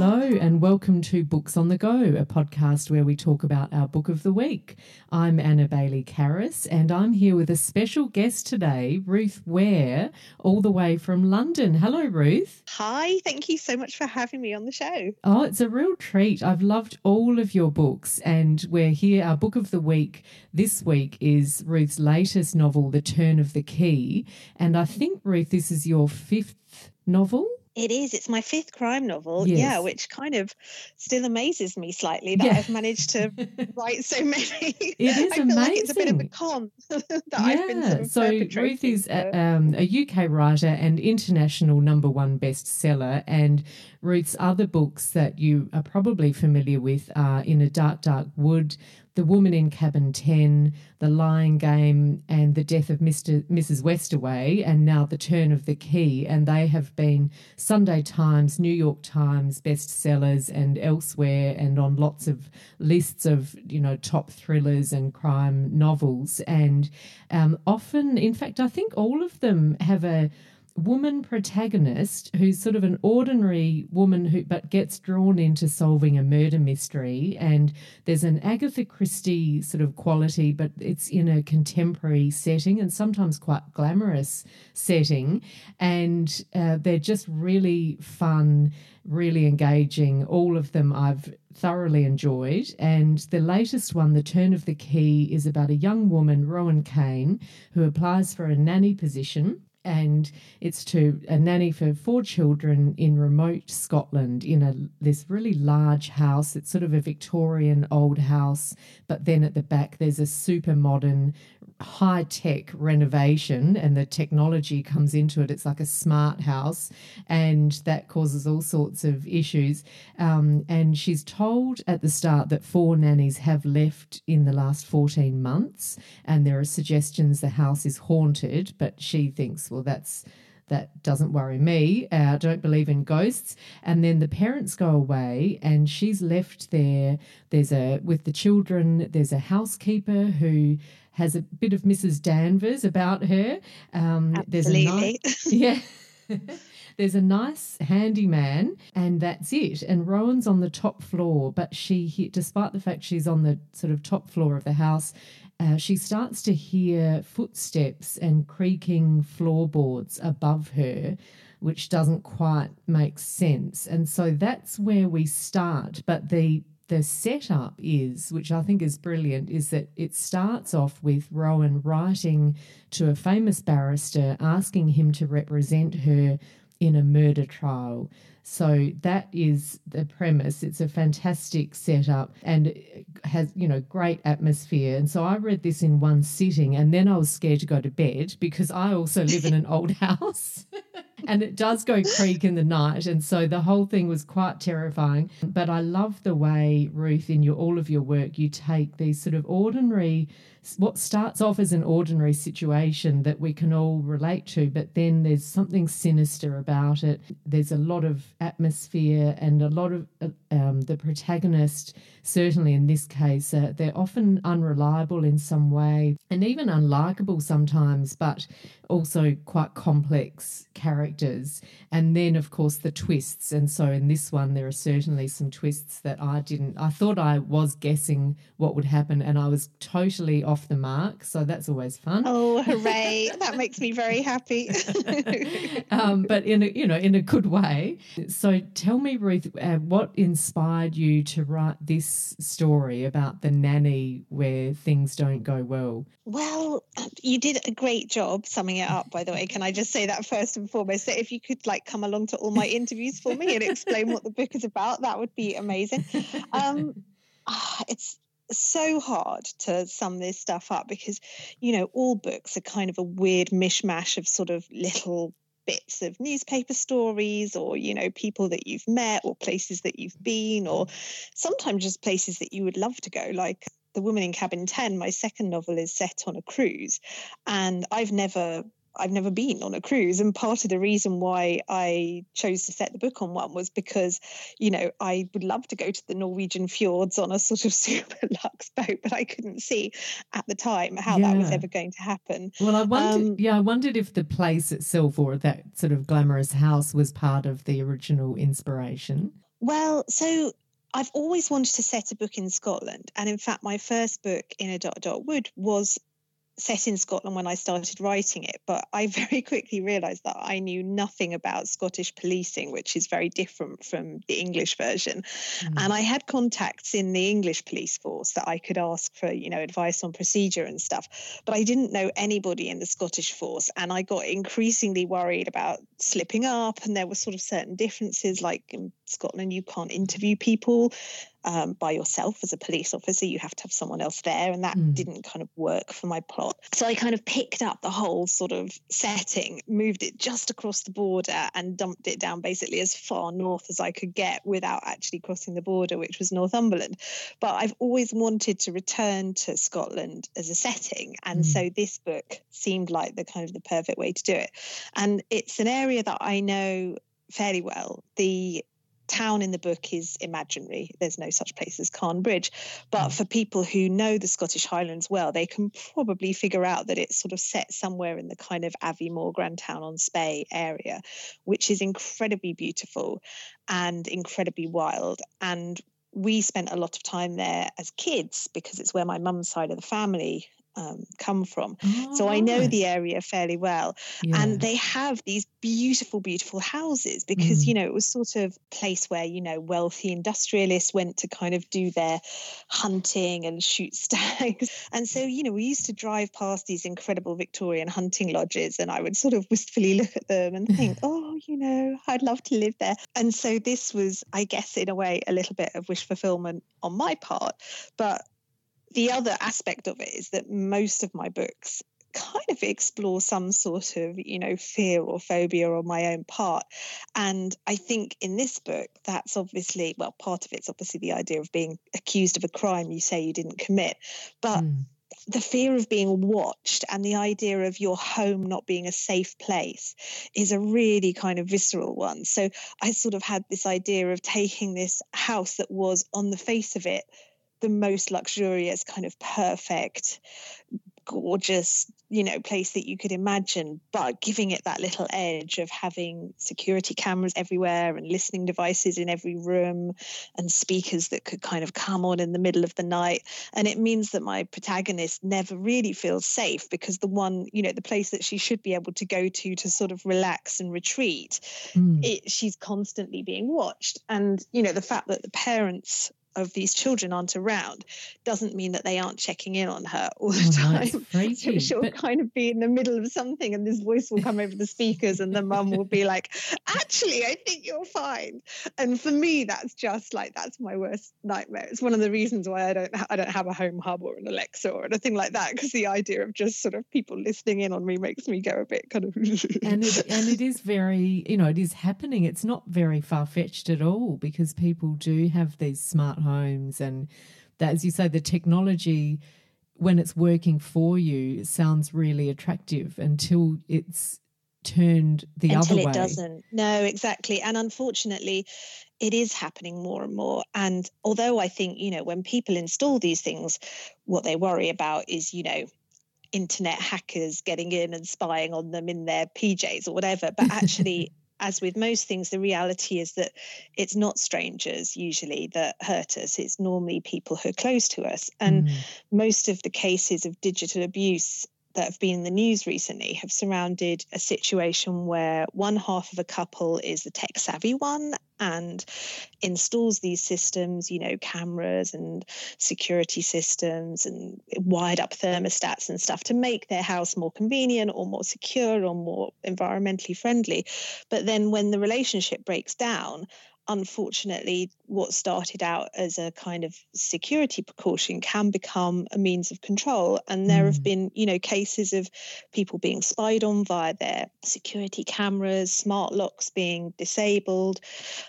Hello and welcome to Books on the Go, a podcast where we talk about our book of the week. I'm Anna Bailey-Carris and I'm here with a special guest today, Ruth Ware, all the way from London. Hello, Ruth. Hi, thank you so much for having me on the show. Oh, it's a real treat. I've loved all of your books and we're here. Our book of the week this week is Ruth's latest novel, The Turn of the Key. And I think, Ruth, this is your fifth novel? It is. It's my fifth crime novel, Yes. yeah, which kind of still amazes me slightly that I've managed to write so many. It is I feel amazing. like it's a bit of a con that I've been sort of so Ruth is a UK writer and international #1 bestseller, and Ruth's other books that you are probably familiar with are In a Dark, Dark Wood, The Woman in Cabin 10, The Lying Game, and The Death of Mrs. Westaway, and now The Turn of the Key. And they have been Sunday Times, New York Times bestsellers and elsewhere, and on lots of lists of, top thrillers and crime novels. And often, in fact, I think all of them have a woman protagonist who's sort of an ordinary woman but gets drawn into solving a murder mystery, and there's an Agatha Christie sort of quality, but it's in a contemporary setting and sometimes quite glamorous setting, and they're just really fun, really engaging. All of them I've thoroughly enjoyed, and the latest one, The Turn of the Key, is about a young woman, Rowan Kane, who applies for a nanny position. And it's to a nanny for 4 children in remote Scotland in this really large house. It's sort of a Victorian old house, but then at the back there's a super modern high-tech renovation, and the technology comes into it. It's like a smart house, and that causes all sorts of issues. And she's told at the start that 4 nannies have left in the last 14 months, and there are suggestions the house is haunted, but she thinks, well, that doesn't worry me. I don't believe in ghosts. And then the parents go away and she's left there. With the children, there's a housekeeper who has a bit of Mrs. Danvers about her. Absolutely. There's a nice handyman, and that's it. And Rowan's on the top floor, but despite the fact she's on the sort of top floor of the house, she starts to hear footsteps and creaking floorboards above her, which doesn't quite make sense. And so that's where we start. But the setup is, which I think is brilliant, is that it starts off with Rowan writing to a famous barrister asking him to represent her in a murder trial. So that is the premise. It's a fantastic setup and it has, great atmosphere. And so I read this in one sitting, and then I was scared to go to bed because I also live in an old house and it does go creak in the night. And so the whole thing was quite terrifying. But I love the way, Ruth, in all of your work, you take these sort of what starts off as an ordinary situation that we can all relate to, but then there's something sinister about it. There's a lot of atmosphere and a lot of the protagonist, certainly in this case, they're often unreliable in some way and even unlikable sometimes, but also quite complex characters. And then, of course, the twists. And so in this one, there are certainly some twists that I thought I was guessing what would happen and I was totally off the mark. So that's always fun. Oh, hooray. That makes me very happy. But in a good way. So tell me, Ruth, what inspired you to write this story about the nanny where things don't go well? Well, you did a great job summing it up, by the way. Can I just say that first and foremost? So if you could come along to all my interviews for me and explain what the book is about, that would be amazing. It's so hard to sum this stuff up because, all books are kind of a weird mishmash of sort of little bits of newspaper stories or, people that you've met or places that you've been or sometimes just places that you would love to go. Like The Woman in Cabin 10, my second novel, is set on a cruise, and I've never been on a cruise. And part of the reason why I chose to set the book on one was because, I would love to go to the Norwegian fjords on a sort of super luxe boat, but I couldn't see at the time how that was ever going to happen. Well, I wondered if the place itself or that sort of glamorous house was part of the original inspiration. Well, so I've always wanted to set a book in Scotland. And in fact, my first book, In a Dot Dot Wood, was set in Scotland when I started writing it, but I very quickly realised that I knew nothing about Scottish policing, which is very different from the English version. And I had contacts in the English police force that I could ask for, advice on procedure and stuff, but I didn't know anybody in the Scottish force. And I got increasingly worried about slipping up. And there were sort of certain differences, like in Scotland, you can't interview people by yourself as a police officer. You have to have someone else there, and that didn't kind of work for my plot. So I kind of picked up the whole sort of setting, moved it just across the border, and dumped it down basically as far north as I could get without actually crossing the border, which was Northumberland. But I've always wanted to return to Scotland as a setting, and so this book seemed like the perfect way to do it. And it's an area that I know fairly well. The town in the book is imaginary. There's no such place as Carn Bridge. But for people who know the Scottish Highlands well, they can probably figure out that it's sort of set somewhere in the kind of Aviemore, Grantown-on-Spey area, which is incredibly beautiful and incredibly wild. And we spent a lot of time there as kids because it's where my mum's side of the family come from. So I know the area fairly well. Yeah. And they have these beautiful, beautiful houses because, it was sort of a place where, wealthy industrialists went to kind of do their hunting and shoot stags. And so, we used to drive past these incredible Victorian hunting lodges, and I would sort of wistfully look at them and think, I'd love to live there. And so this was, I guess, in a way, a little bit of wish fulfillment on my part. But the other aspect of it is that most of my books kind of explore some sort of, fear or phobia on my own part. And I think in this book, that's obviously, well, part of it's obviously the idea of being accused of a crime you say you didn't commit. But the fear of being watched and the idea of your home not being a safe place is a really kind of visceral one. So I sort of had this idea of taking this house that was, on the face of it, the most luxurious, kind of perfect, gorgeous, place that you could imagine, but giving it that little edge of having security cameras everywhere and listening devices in every room and speakers that could kind of come on in the middle of the night. And it means that my protagonist never really feels safe because the place that she should be able to go to sort of relax and retreat, she's constantly being watched. And, the fact that the parents of these children aren't around doesn't mean that they aren't checking in on her all the time. So she'll kind of be in the middle of something and this voice will come over the speakers and the mum will be like, actually, I think you're fine. And for me, that's my worst nightmare. It's one of the reasons why I don't have a Home Hub or an Alexa or anything like that, because the idea of just sort of people listening in on me makes me go a bit kind of... and it is very, it is happening. It's not very far-fetched at all because people do have these smart homes, and that, as you say, the technology, when it's working for you, sounds really attractive until it's turned the other way. Until it doesn't. No, exactly. And unfortunately, it is happening more and more. And although I think, when people install these things, what they worry about is, internet hackers getting in and spying on them in their PJs or whatever. But actually, as with most things, the reality is that it's not strangers usually that hurt us. It's normally people who are close to us. And most of the cases of digital abuse that have been in the news recently have surrounded a situation where one half of a couple is the tech savvy one and installs these systems, cameras and security systems and wired up thermostats and stuff to make their house more convenient or more secure or more environmentally friendly. But then when the relationship breaks down, unfortunately, what started out as a kind of security precaution can become a means of control. And there have been, cases of people being spied on via their security cameras, smart locks being disabled,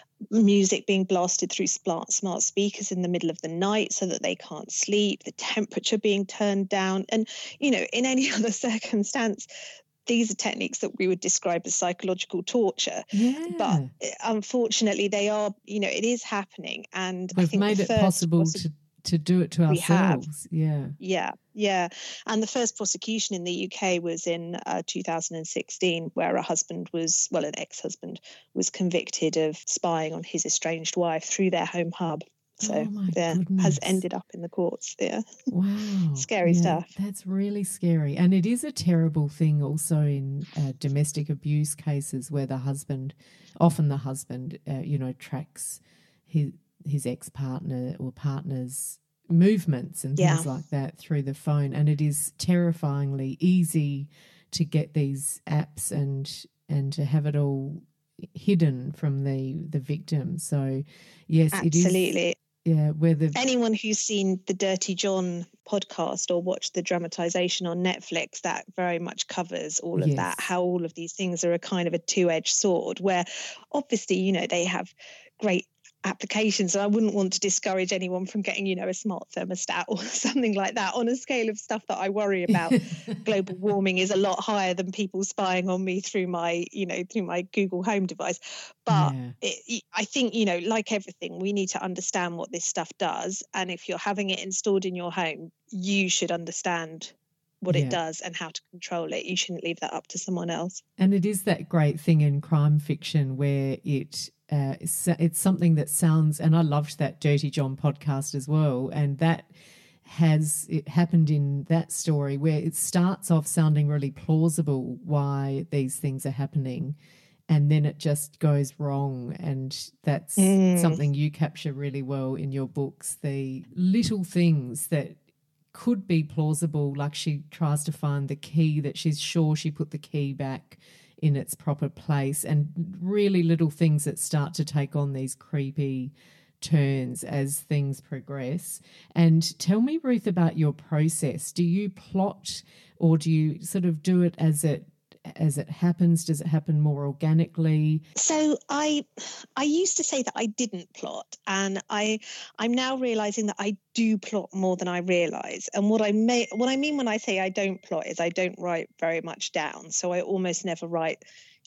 music being blasted through smart speakers in the middle of the night so that they can't sleep, the temperature being turned down. And, in any other circumstance, these are techniques that we would describe as psychological torture. Yeah. But unfortunately, they are, it is happening. And we've I think made it possible to do it to we have. ourselves. Yeah. Yeah. And the first prosecution in the UK was in 2016, where an ex-husband was convicted of spying on his estranged wife through their home hub. So oh my has goodness. ended up in the courts. Yeah. Wow. Scary stuff. That's really scary. And it is a terrible thing also in domestic abuse cases where often the husband, tracks his ex-partner or partner's movements and things like that through the phone. And it is terrifyingly easy to get these apps and to have it all hidden from the victim. So yes, absolutely. It is. Yeah, anyone who's seen the Dirty John podcast or watched the dramatization on Netflix, that very much covers all of that, how all of these things are a kind of a two-edged sword, where obviously, they have great applications. And I wouldn't want to discourage anyone from getting, a smart thermostat or something like that. On a scale of stuff that I worry about, global warming is a lot higher than people spying on me through my Google Home device. But I think, like everything, we need to understand what this stuff does. And if you're having it installed in your home, you should understand what it does and how to control it. You shouldn't leave that up to someone else. And it is that great thing in crime fiction where it's something that sounds, and I loved that Dirty John podcast as well, and it happened in that story where it starts off sounding really plausible why these things are happening, and then it just goes wrong. And that's something you capture really well in your books, the little things that could be plausible, like she tries to find the key that she's sure she put the key back in its proper place, and really little things that start to take on these creepy turns as things progress. And tell me, Ruth, about your process. Do you plot, or do you sort of do it as it happens? Does it happen more organically? So I used to say that I didn't plot, and I'm now realizing that I do plot more than I realize. And what I mean when I say I don't plot is I don't write very much down. So I almost never write,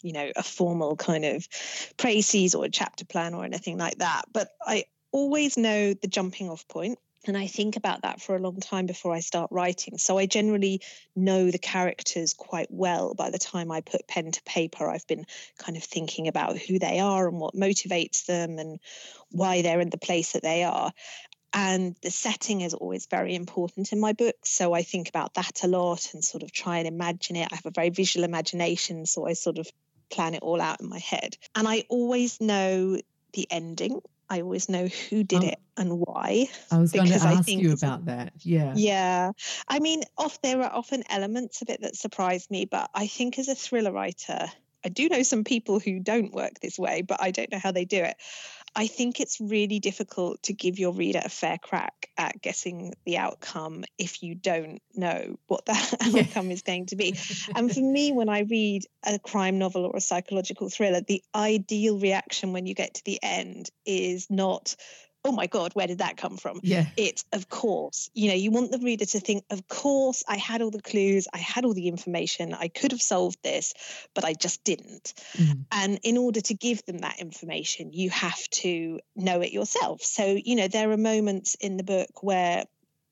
a formal kind of précis or a chapter plan or anything like that. But I always know the jumping off point. And I think about that for a long time before I start writing. So I generally know the characters quite well. By the time I put pen to paper, I've been kind of thinking about who they are and what motivates them and why they're in the place that they are. And the setting is always very important in my books. So I think about that a lot and sort of try and imagine it. I have a very visual imagination, so I sort of plan it all out in my head. And I always know the ending. I always know who did it and why. I was going to ask you about that. Yeah. Yeah. I mean, there are often elements of it that surprise me, but I think as a thriller writer, I do know some people who don't work this way, but I don't know how they do it. I think it's really difficult to give your reader a fair crack at guessing the outcome if you don't know what that outcome is going to be. And for me, when I read a crime novel or a psychological thriller, the ideal reaction when you get to the end is not, oh my God, where did that come from? Yeah. It's, of course, you want the reader to think, of course, I had all the clues, I had all the information, I could have solved this, but I just didn't. And in order to give them that information, you have to know it yourself. So, there are moments in the book where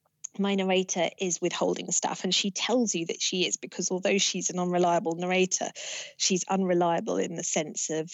my narrator is withholding stuff, and she tells you that she is, because although she's an unreliable narrator, she's unreliable in the sense of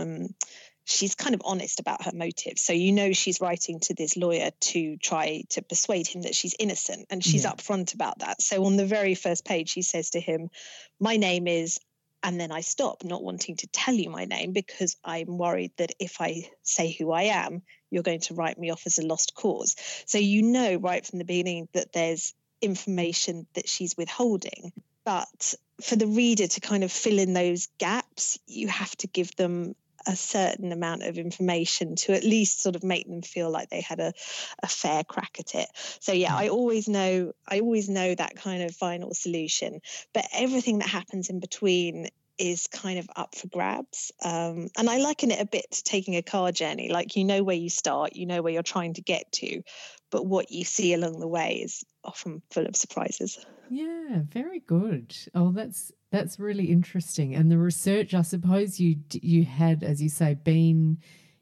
she's kind of honest about her motives. So she's writing to this lawyer to try to persuade him that she's innocent, and she's upfront about that. So on the very first page, she says to him, my name is, and then I stop, not wanting to tell you my name because I'm worried that if I say who I am, you're going to write me off as a lost cause. So right from the beginning that there's information that she's withholding. But for the reader to kind of fill in those gaps, you have to give them a certain amount of information to at least sort of make them feel like they had a fair crack at it. So I always know that kind of final solution, but everything that happens in between is kind of up for grabs. And I liken it a bit to taking a car journey. Like, where you start, where you're trying to get to, but what you see along the way is often full of surprises. Yeah, very good. Oh, that's really interesting. And the research, I suppose you had, as you say, been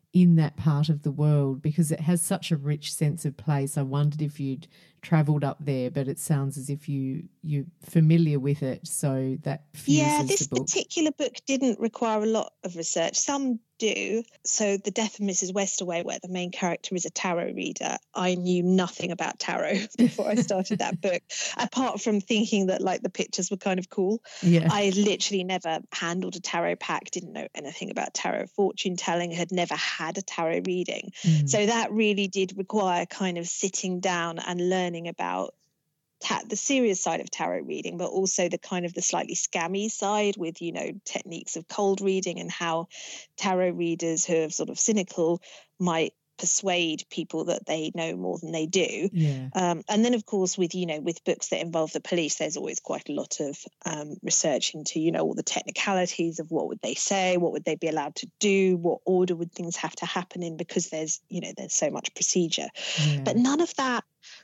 in that part of the world, because it has such a rich sense of place. I wondered if you'd travelled up there, but it sounds as if you're familiar with it, so that Yeah, fuses this the book. particular book didn't require a lot of research. Some do. So The Death of Mrs. Westaway, where the main character is a tarot reader, I knew nothing about tarot before I started that book, apart from thinking that like the pictures were kind of cool. Yeah. I literally never handled a tarot pack, didn't know anything about tarot fortune telling, had never had a tarot reading. So that really did require kind of sitting down and learning about the serious side of tarot reading, but also the kind of the slightly scammy side with, you know, techniques of cold reading and how tarot readers who are sort of cynical might persuade people that they know more than they do. Yeah. And then, of course, with, you know, with books that involve the police, there's always quite a lot of research into, you know, all the technicalities of what would they say, what would they be allowed to do, what order would things have to happen in, because there's, you know, there's so much procedure. Yeah. But none of that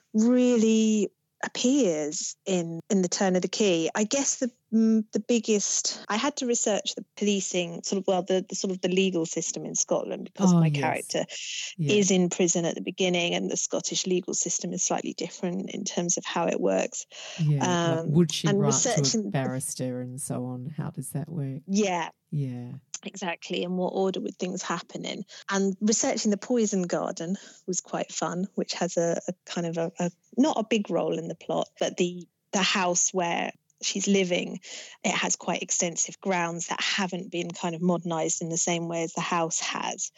really appears in The Turn of the Key. I guess the biggest, I had to research the policing sort of, well, the sort of the legal system in Scotland, because my character is in prison at the beginning, and the Scottish legal system is slightly different in terms of how it works. Like would she write to a barrister and so on? How does that work? Yeah. Exactly, and what order would things happen in? And researching the poison garden was quite fun, which has a kind of a not a big role in the plot, but the house where she's living, it has quite extensive grounds that haven't been kind of modernized in the same way as the house has.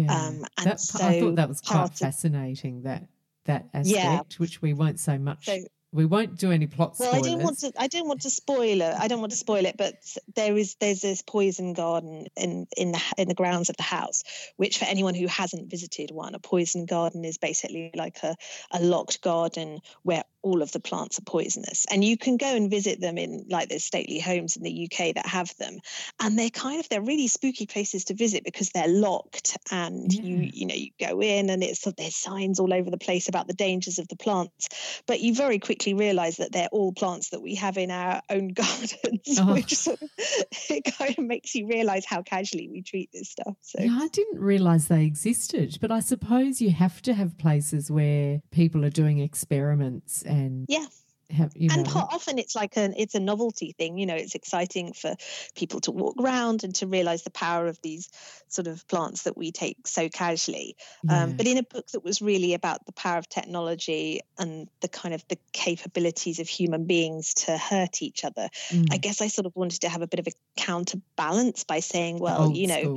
I thought that was quite fascinating, that aspect, which we won't say much. We won't do any plot spoilers. Well, I don't want to spoil it. I don't want to spoil it, but there's this poison garden in the grounds of the house, which for anyone who hasn't visited one, a poison garden is basically like a locked garden where all of the plants are poisonous. And you can go and visit them in like there's stately homes in the UK that have them. And they're really spooky places to visit because they're locked, and you go in and there's signs all over the place about the dangers of the plants. But you very quickly realize that they're all plants that we have in our own gardens, which sort of, it kind of makes you realize how casually we treat this stuff. So I didn't realize they existed, but I suppose you have to have places where people are doing experiments and often it's like it's a novelty thing, it's exciting for people to walk around and to realize the power of these sort of plants that we take so casually. But in a book that was really about the power of technology and the kind of the capabilities of human beings to hurt each other, I guess I sort of wanted to have a bit of a counterbalance by saying, well,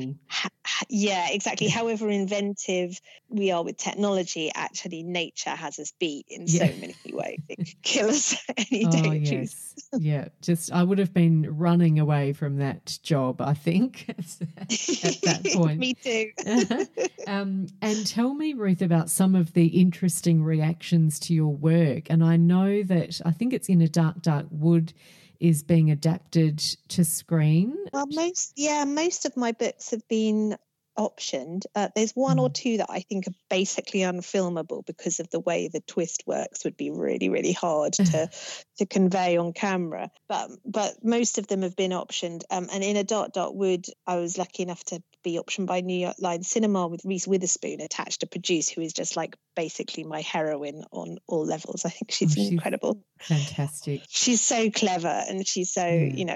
exactly. However inventive we are with technology, actually nature has us beat in so many ways. It could kill us any day. Just I would have been running away from that job, I think, at that point. Me too. And tell me, Ruth, about some of the interesting reactions to your work. And I know that I think it's In a Dark, Dark Wood is being adapted to screen. Well, most of my books have been optioned. There's one or two that I think are basically unfilmable because of the way the twist works, would be really, really hard to convey on camera. But most of them have been optioned. And In a Dark, Dark Wood, I was lucky enough to be optioned by New York Line Cinema with Reese Witherspoon attached to produce, who is just like basically my heroine on all levels. I think she's incredible. Fantastic. She's so clever, and she's so,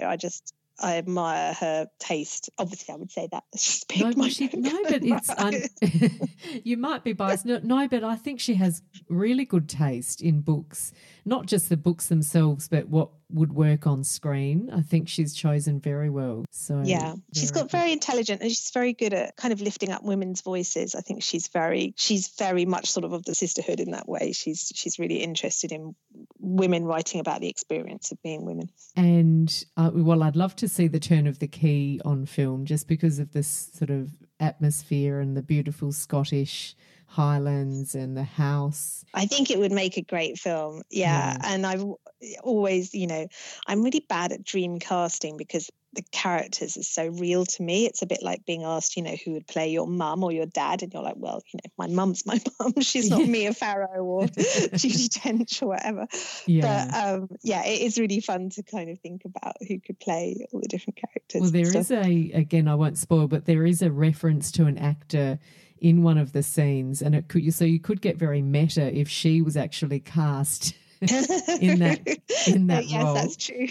I admire her taste. Obviously, I would say that. But it's you might be biased. No, but I think she has really good taste in books, not just the books themselves, but what would work on screen. I think she's chosen very well. So she's got very intelligent, and she's very good at kind of lifting up women's voices. I think she's very much sort of the sisterhood in that way. She's really interested in women writing about the experience of being women. And I'd love to see The Turn of the Key on film, just because of this sort of atmosphere and the beautiful Scottish Highlands and the house. I think it would make a great film. And I've always, I'm really bad at dream casting because the characters are so real to me. It's a bit like being asked, who would play your mum or your dad, and you're like, well, my mum's my mum. She's not Mia Farrow or Judi Dench or whatever. But it is really fun to kind of think about who could play all the different characters. actors. Well, there is again, I won't spoil, but there is a reference to an actor in one of the scenes, and you could get very meta if she was actually cast in that yes, role. That's true.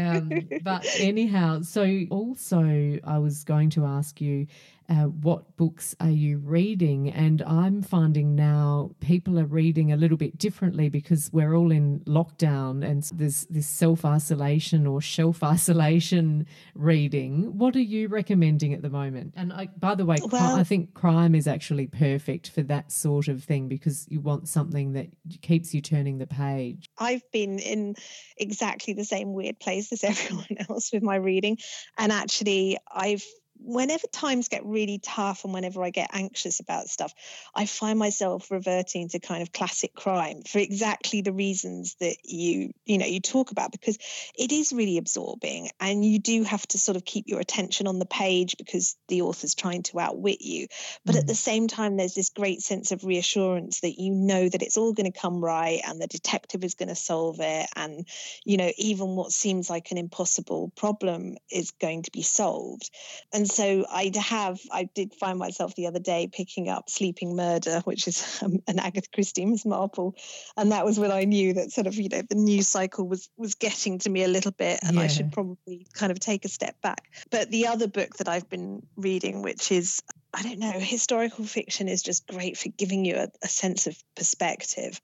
But anyhow, so also I was going to ask you, what books are you reading? And I'm finding now people are reading a little bit differently because we're all in lockdown and there's this self-isolation or shelf-isolation reading. What are you recommending at the moment? And by the way, I think crime is actually perfect for that sort of thing because you want something that keeps you turning the page. I've been in exactly the same weird place as everyone else with my reading. And actually, whenever times get really tough and whenever I get anxious about stuff, I find myself reverting to kind of classic crime for exactly the reasons that you talk about, because it is really absorbing and you do have to sort of keep your attention on the page because the author's trying to outwit you. But at the same time, there's this great sense of reassurance that you know that it's all going to come right and the detective is going to solve it. And, even what seems like an impossible problem is going to be solved. And so I did find myself the other day picking up Sleeping Murder, which is an Agatha Christie, Miss Marple. And that was when I knew that sort of, the news cycle was getting to me a little bit and I should probably kind of take a step back. But the other book that I've been reading, which is, I don't know, historical fiction is just great for giving you a sense of perspective.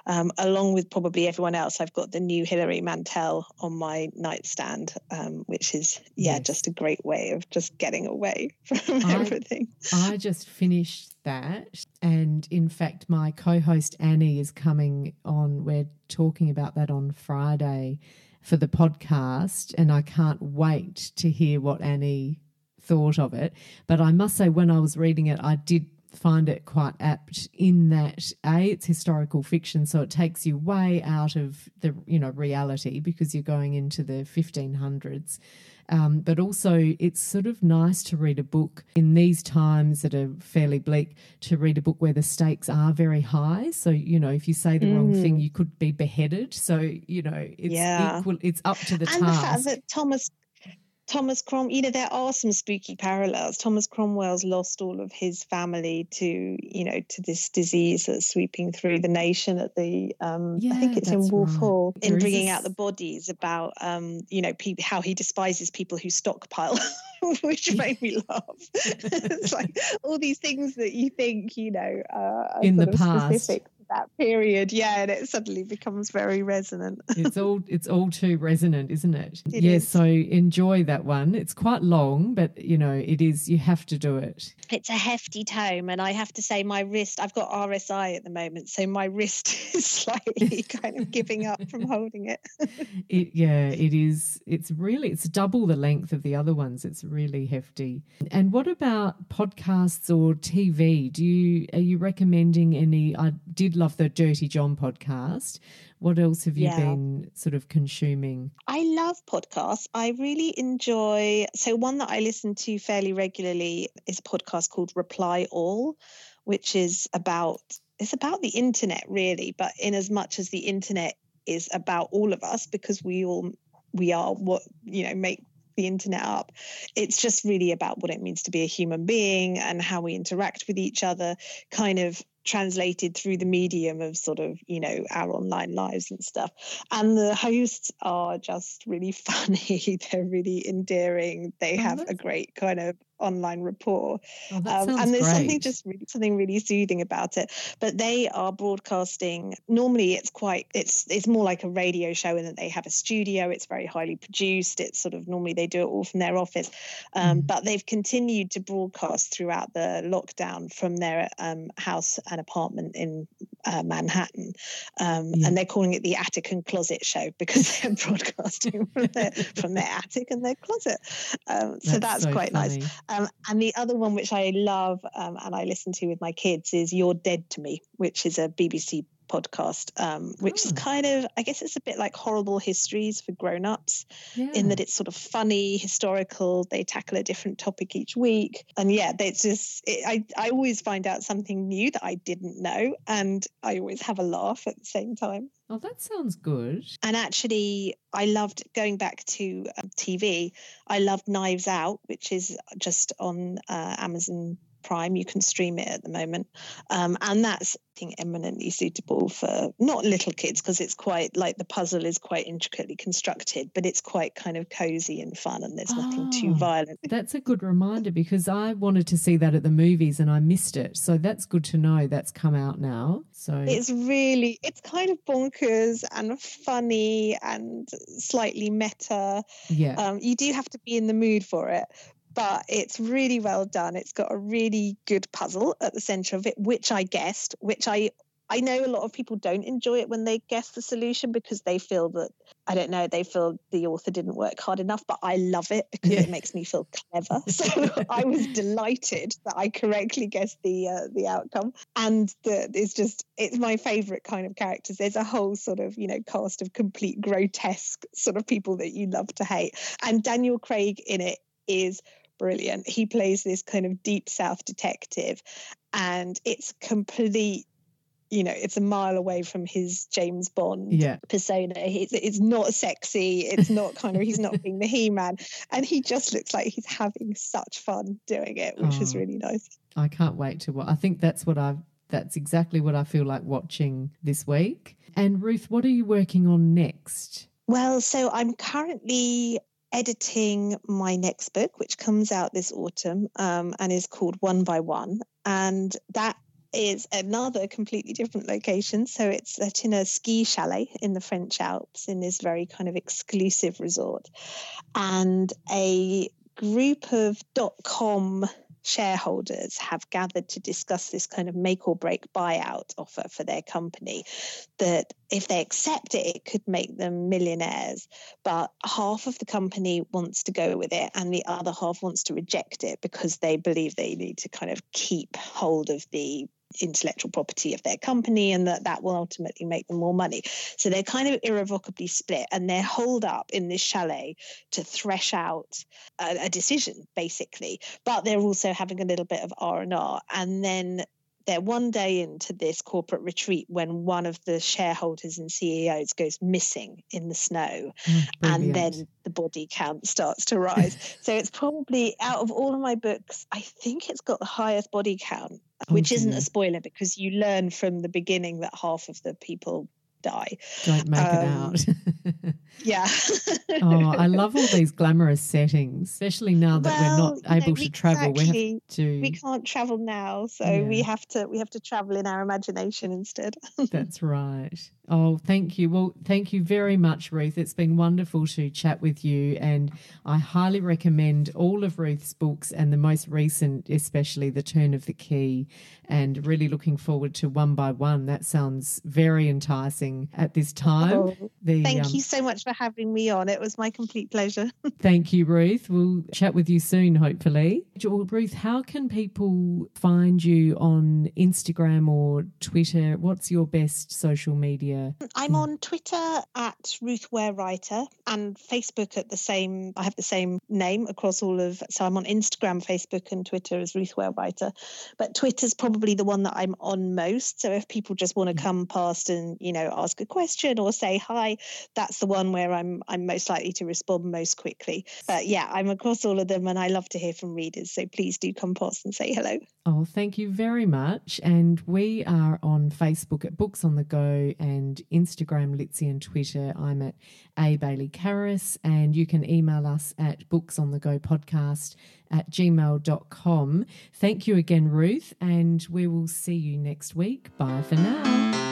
Along with probably everyone else, I've got the new Hilary Mantel on my nightstand, which is, just a great way of just getting away from everything. I just finished that. And in fact, my co-host Annie is coming on. We're talking about that on Friday for the podcast. And I can't wait to hear what Annie thought of it. But I must say, when I was reading it, I did find it quite apt in that it's historical fiction, so it takes you way out of the reality because you're going into the 1500s. But also it's sort of nice to read a book in these times that are fairly bleak, to read a book where the stakes are very high. So, if you say the wrong thing, you could be beheaded. So, it's equal, it's up to the task. And the fact that Thomas Cromwell, there are some spooky parallels. Thomas Cromwell's lost all of his family to this disease that's sweeping through the nation at the, I think it's in Wolf Hall, in bringing out the bodies, about, people, how he despises people who stockpile, which made me laugh. It's like all these things that you think, are in the past. Specific that period, and it suddenly becomes very resonant. It's all too resonant, isn't it? It is. So enjoy that one. It's quite long, but it is, you have to do it. It's a hefty tome, and I have to say my wrist, I've got RSI at the moment, so my wrist is slightly kind of giving up from holding it. It is. It's double the length of the other ones. It's really hefty. And what about podcasts or TV? Are you recommending any? I did love the Dirty John podcast. What else have you been sort of consuming? I love podcasts. I really enjoy, so one that I listen to fairly regularly is a podcast called Reply All, which is about the internet really, but in as much as the internet is about all of us, because we are what, make the internet up. It's just really about what it means to be a human being and how we interact with each other, kind of translated through the medium of sort of, our online lives and stuff. And the hosts are just really funny. They're really endearing. They have a great kind of online rapport. That sounds and there's great. something really soothing about it. But they are broadcasting, normally it's more like a radio show in that they have a studio. It's very highly produced. It's sort of, normally they do it all from their office. But they've continued to broadcast throughout the lockdown from their house and apartment in Manhattan. And they're calling it the Attic and Closet Show because they're broadcasting from their attic and their closet. So that's so quite funny. nice. And the other one, which I love and I listen to with my kids, is You're Dead to Me, which is a BBC podcast, which is kind of, I guess it's a bit like Horrible Histories for grown-ups, in that it's sort of funny, historical. They tackle a different topic each week. And yeah, it's just, I always find out something new that I didn't know, and I always have a laugh at the same time. Oh, that sounds good. And actually, I loved going back to TV. I loved Knives Out, which is just on Amazon Prime. You can stream it at the moment. And that's, I think, eminently suitable for not little kids, because it's quite like the puzzle is quite intricately constructed, but it's quite kind of cozy and fun, and there's nothing too violent. That's a good reminder, because I wanted to see that at the movies and I missed it. So that's good to know that's come out now. So it's kind of bonkers and funny and slightly meta. Yeah. You do have to be in the mood for it. But it's really well done. It's got a really good puzzle at the center of it, which I guessed, which I know a lot of people don't enjoy it when they guess the solution, because they feel that, I don't know, they feel the author didn't work hard enough, but I love it because it makes me feel clever. So I was delighted that I correctly guessed the outcome. And it's my favorite kind of characters. There's a whole sort of, cast of complete grotesque sort of people that you love to hate. And Daniel Craig in it is brilliant. He plays this kind of deep South detective, and it's complete, it's a mile away from his James Bond persona. It's not sexy. It's not he's not being the He-Man, and he just looks like he's having such fun doing it, which is really nice. I can't wait to watch. I think that's exactly what I feel like watching this week. And Ruth, what are you working on next? Well, so I'm currently editing my next book, which comes out this autumn, and is called One by One. And that is another completely different location. So it's set in a ski chalet in the French Alps, in this very kind of exclusive resort. And a group of .com shareholders have gathered to discuss this kind of make or break buyout offer for their company, that if they accept it, it could make them millionaires. But half of the company wants to go with it and the other half wants to reject it, because they believe they need to kind of keep hold of the intellectual property of their company, and that will ultimately make them more money. So they're kind of irrevocably split, and they're holed up in this chalet to thresh out a decision, basically. But they're also having a little bit of R&R. And then they're one day into this corporate retreat when one of the shareholders and CEOs goes missing in the snow. And then the body count starts to rise. So it's probably, out of all of my books, I think it's got the highest body count, which isn't a spoiler, because you learn from the beginning that half of the people die. Don't make it out. Yeah. Oh, I love all these glamorous settings, especially now that we're not able to travel. We can't travel now, so we have to travel in our imagination instead. That's right. Oh, thank you. Well, thank you very much, Ruth. It's been wonderful to chat with you, and I highly recommend all of Ruth's books, and the most recent, especially The Turn of the Key, and really looking forward to One by One. That sounds very enticing at this time. Thank you so much for having me on. It was my complete pleasure. Thank you, Ruth. We'll chat with you soon, hopefully. Ruth, how can people find you on Instagram or Twitter? What's your best social media? I'm on Twitter at Ruth Ware Writer, and Facebook I have the same name across all of, so I'm on Instagram, Facebook and Twitter as Ruth Ware Writer. But Twitter's probably the one that I'm on most. So if people just want to come past and, ask a question or say hi, that's the one where I'm most likely to respond most quickly. But yeah, I'm across all of them, and I love to hear from readers. So please do come past and say hello. Oh, thank you very much. And we are on Facebook at Books on the Go, and Instagram, Litzy, and Twitter. I'm at A. Bailey Karras, and you can email us at booksonthegopodcast@gmail.com. Thank you again, Ruth, and we will see you next week. Bye for now.